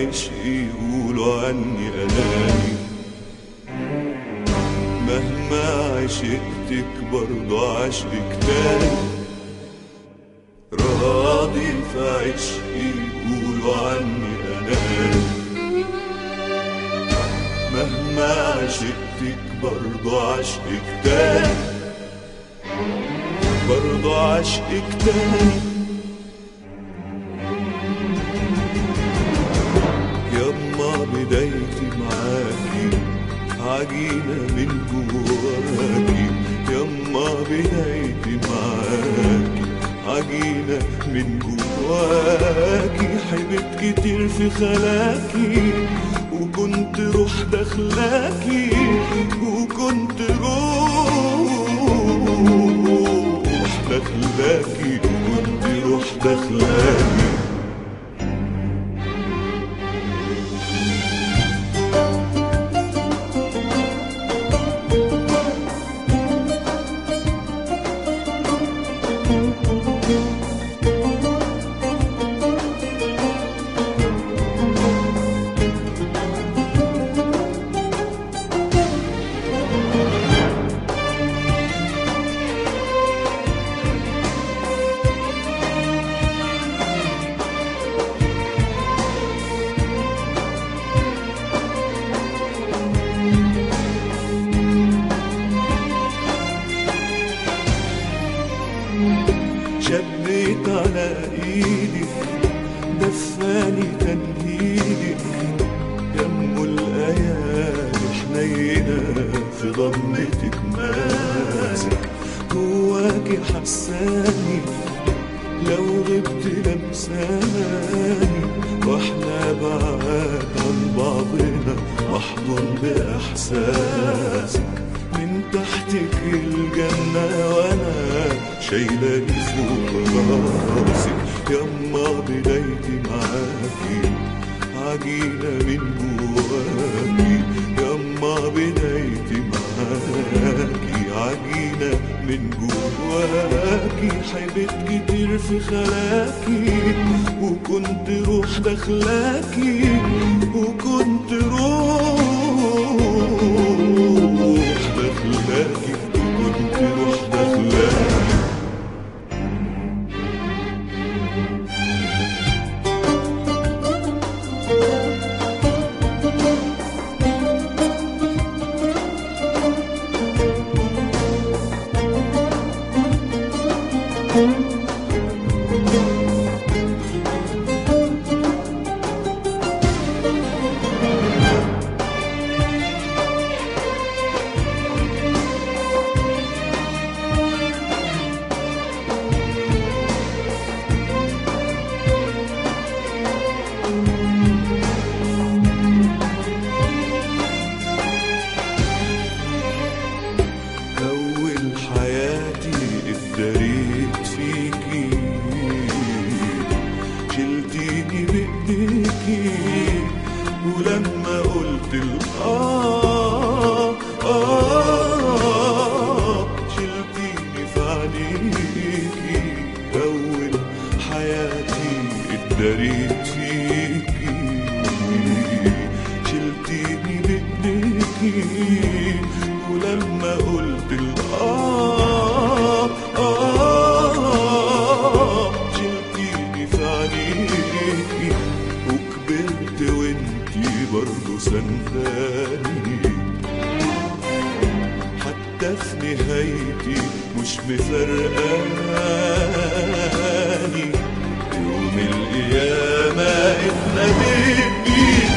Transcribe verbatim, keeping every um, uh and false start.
عشق يقولوا عني أناني، مهما عشقتك برضو عشقك تاني. راضي في عشقي يقولوا عني أناني، مهما عشقتك برضو عشقك تاني، برضو عشقك تاني. يما بدايتي معاكي عجينة من جواكي، يما بدايتي معاكي عجينة من جواكي. حبيت كتير في خلاكي وكنت روح داخلاكي، وكنت روح داخلاكي، وكنت روح داخلاكي. شديت على ايدك دفاني تنهيدك، يم الايادي حنينه في ضمتك ماسك. جواكي حساني لو غبت لمساني، واحنا بعاد عن بعضنا محضن باحساسك. من تحتك الجنة وانا شايلاني فوق راسي. يما بدايتي معاكي عجينة من جواكي، يما بدايتي معاكي عجينة من جواكي. حبيت كتير في خلاكي وكنت روح داخلاكي، وكنت روح داخلاكي، وكنت روح داخلاكي. اتداريت فيكي شلتيني بايديكي، ولما قلت الآه آه شلتيني في عينيكي. أول حياتي اتداريت فيكي شلتيني بايديكي، ولما قلت الآه آه شلتيني في عينيكي. وكبرت وانتي برضو سنداني، حتى في نهايتي مش مفرقاني. يوم القيامة اتناديت بيكي